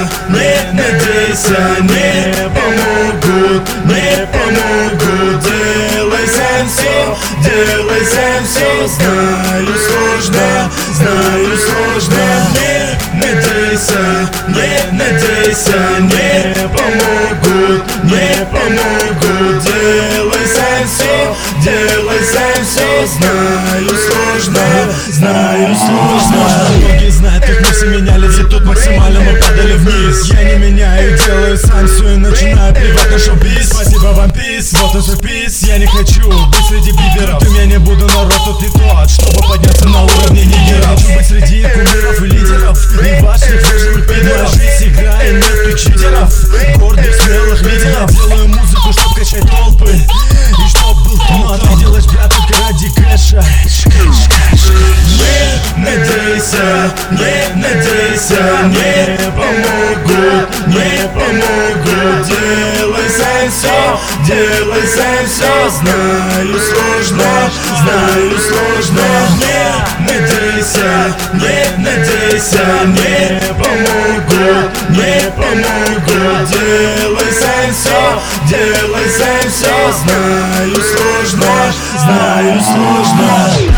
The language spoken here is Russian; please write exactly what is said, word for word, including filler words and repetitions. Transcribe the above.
не надейся, не помогут, не помогут. Делай сам все, делай сам все. Знаю, сложно, знаю, сложно. Не надейся, не надейся, не помогут, не помогут. Делай сам все, делай сам все. Знаю, сложно, знаю, сложно. Многие знают, как мы все менялись, и тут максимально мы падали вниз. Я не меняю, делаю сам все и начинаю плевать на шоу-биз. Спасибо вам, пис, вот и сюрприз. Я не хочу быть среди биберов, я не буду, народ тут не тот, чтобы подняться на уровне нигеров. Хочу быть среди кумиров и лидеров, не ваших выживых пидоров. Жизнь игра и нету читеров, гордых, смелых лидеров. Делаю музыку, чтоб качать толпы, и чтоб был кто-то. Ты делаешь, брат, только ради кэша. Не надейся, не надейся, не помогут, не помогут. Делай сам все, делай сам все. Знаю, сложно, знаю, сложно. Не надейся, не надейся, не помогут, не помогут. Делай сам все, делай сам все. Знаю, сложно, знаю, сложно.